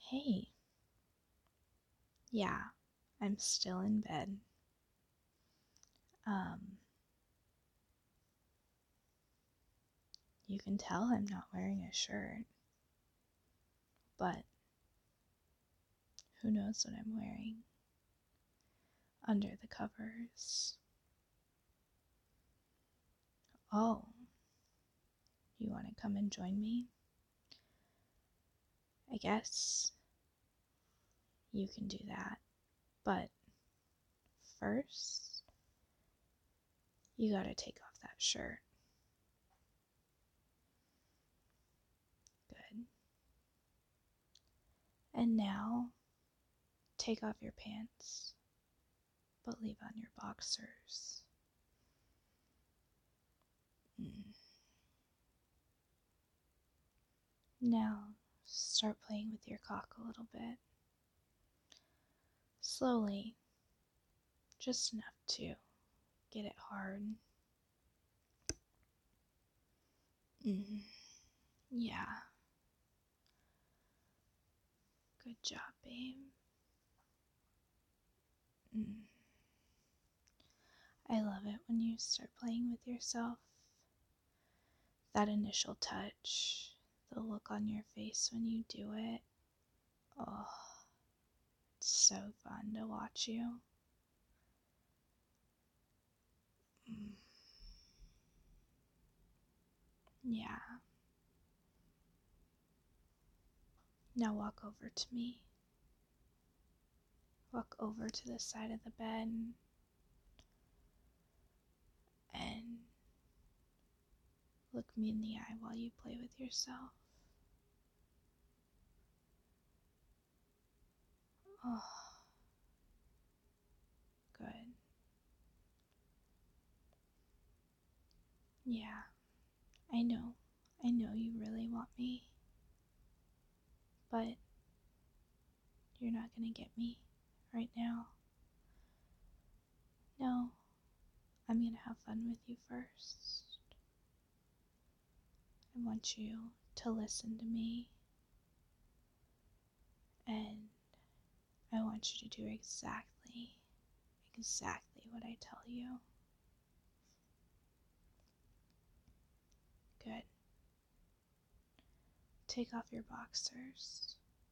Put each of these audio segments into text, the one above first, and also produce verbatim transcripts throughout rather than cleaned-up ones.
Hey, yeah, I'm still in bed. Um, you can tell I'm not wearing a shirt, but who knows what I'm wearing under the covers. Oh, you want to come and join me? I guess you can do that, but first, you gotta take off that shirt. Good. And now, take off your pants, but leave on your boxers. Mm. Now, start playing with your cock a little bit. Slowly, just enough to get it hard. Mm, yeah. Good job, babe. Mm. I love it when you start playing with yourself. That initial touch, the look on your face when you do it. Oh, it's so fun to watch you. Mm. Yeah. Now walk over to me. Walk over to the side of the bed and look me in the eye while you play with yourself. Oh, good. Yeah, I know. I know you really want me. But you're not gonna get me right now. No, I'm gonna have fun with you first. I want you to listen to me, and I want you to do exactly, exactly what I tell you. Good. Take off your boxers.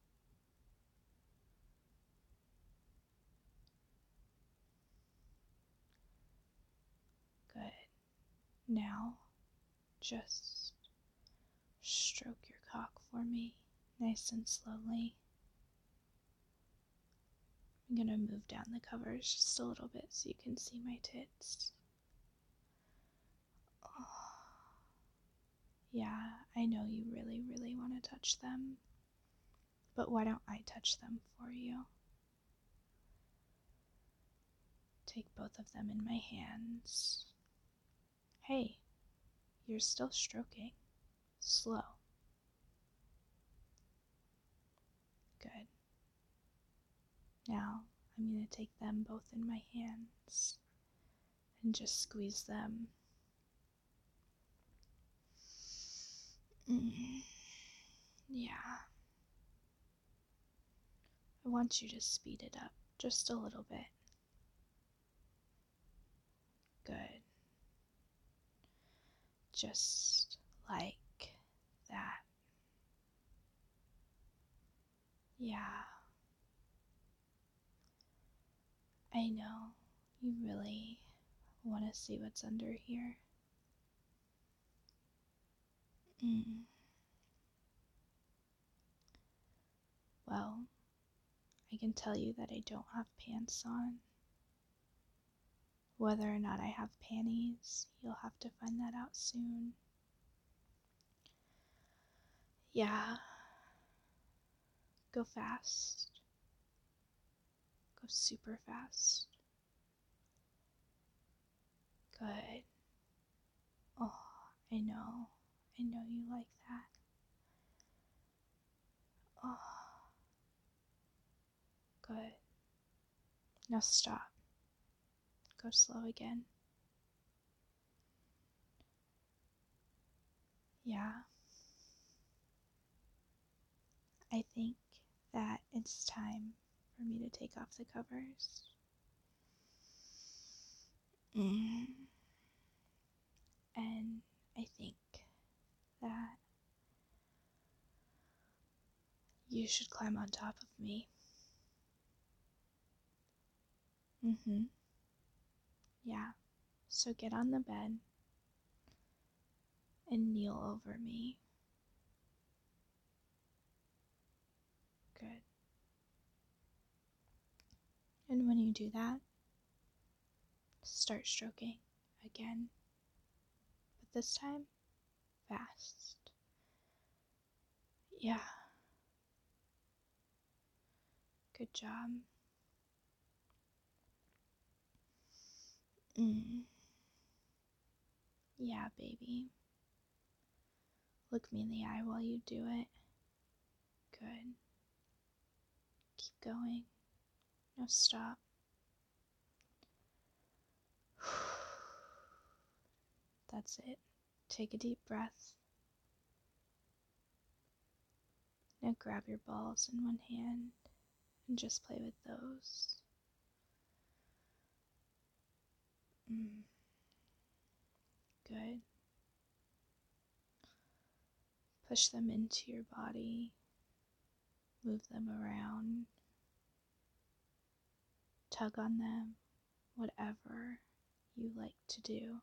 Good. Now, just stroke your cock for me, nice and slowly. I'm gonna move down the covers just a little bit so you can see my tits. Oh, yeah, I know you really, really want to touch them, but why don't I touch them for you? Take both of them in my hands. Hey, you're still stroking. Slow. Good. Now, I'm going to take them both in my hands and just squeeze them. Mm. Yeah. I want you to speed it up just a little bit. Good. Just like that. Yeah. I know you really want to see what's under here. Mm. Well, I can tell you that I don't have pants on. Whether or not I have panties, you'll have to find that out soon. Yeah. Go fast. Go super fast. Good. Oh, I know. I know you like that. Oh, good. Now stop. Go slow again. Yeah. I think that it's time for me to take off the covers. Mm. And I think that you should climb on top of me. Mm-hmm. Yeah. So get on the bed and kneel over me. Good. And when you do that, start stroking again. But this time, fast. Yeah. Good job. Mm. Yeah, baby. Look me in the eye while you do it. Good. Keep going. No, stop. That's it. Take a deep breath. Now grab your balls in one hand and just play with those. Mm. Good. Push them into your body. Move them around. Tug on them. Whatever you like to do.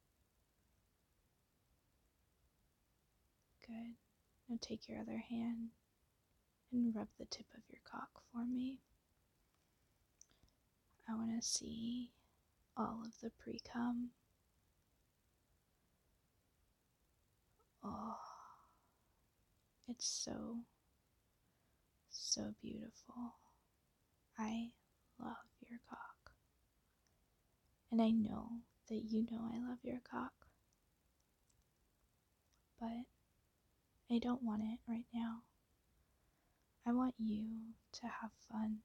Good. Now take your other hand and rub the tip of your cock for me. I want to see all of the pre-cum. Oh, it's so, so beautiful. I love your cock. And I know that you know I love your cock. But I don't want it right now. I want you to have fun.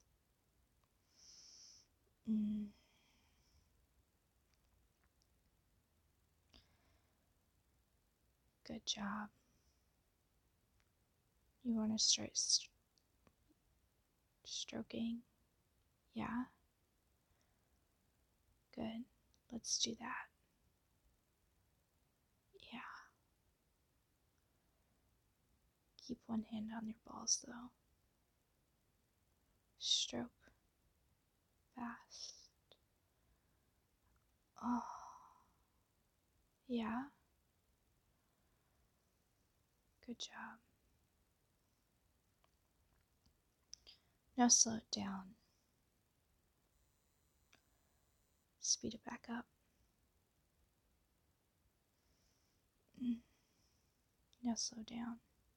Mm. Good job. You want to start st- stroking? Yeah? Good. Let's do that. Yeah. Keep one hand on your balls though. Stroke. Fast. Oh. Yeah? Good job. Now slow it down. Speed it back up. Mm. Now slow down.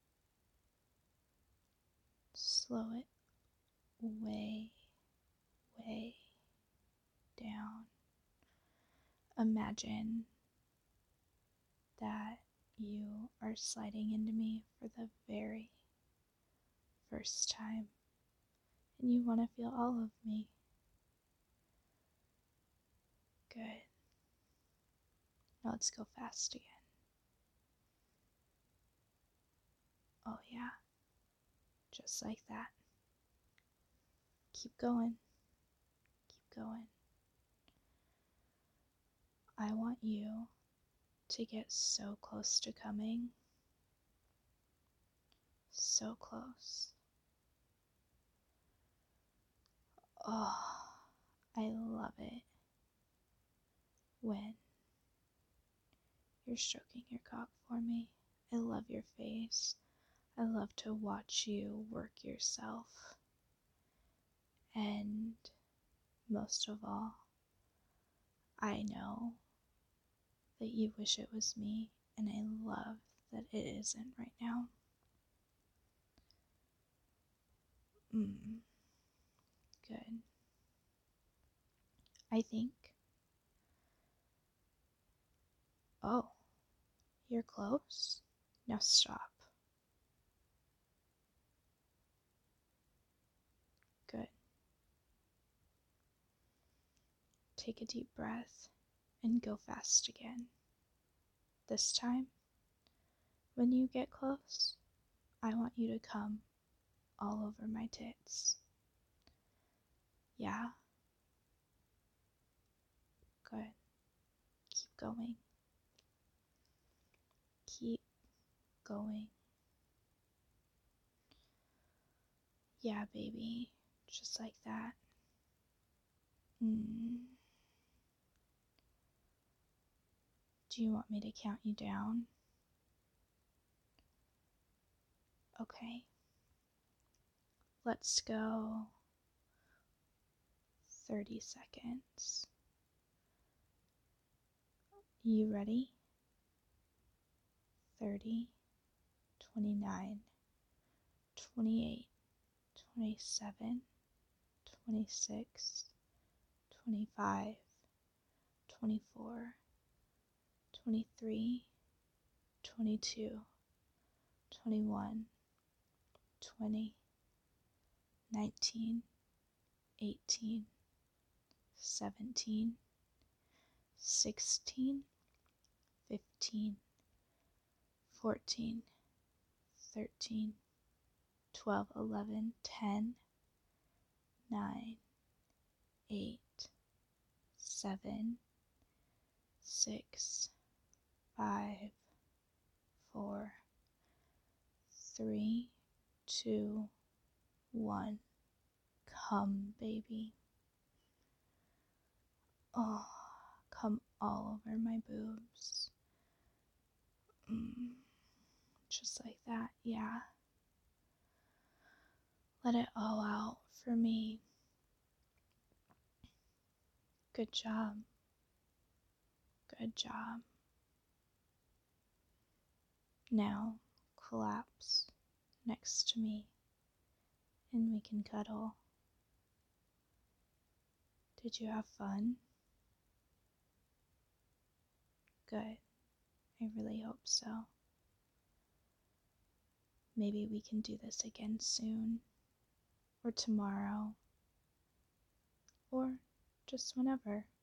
Slow it way, way down. Imagine that you are sliding into me for the very first time and you want to feel all of me. Good. Now let's go fast again. Oh, yeah. Just like that. Keep going. Keep going. I want you to get so close to coming. So close. Oh, I love it when you're stroking your cock for me. I love your face. I love to watch you work yourself. And most of all, I know that you wish it was me, and I love that it isn't right now. Mm, good. I think. Oh, you're close? Now stop. Good. Take a deep breath and go fast again. This time, when you get close, I want you to come all over my tits. Yeah? Good. Keep going. Keep going. Yeah, baby. Just like that. Mm. Do you want me to count you down? Okay. Let's go thirty seconds. You ready? thirty, twenty-nine, twenty-eight, twenty-seven, twenty-six, twenty-five, twenty-four, twenty-three, twenty-two, twenty-one, twenty, nineteen, eighteen, seventeen, sixteen, fifteen, fourteen, thirteen, twelve, eleven, ten, nine, eight, seven, six, five, four, three, two, one. Come, baby. Oh, come all over my boobs. Mm, just like that, yeah. Let it all out for me. Good job. Good job. Now, collapse next to me and we can cuddle. Did you have fun? Good. I really hope so. Maybe we can do this again soon, or tomorrow, or just whenever.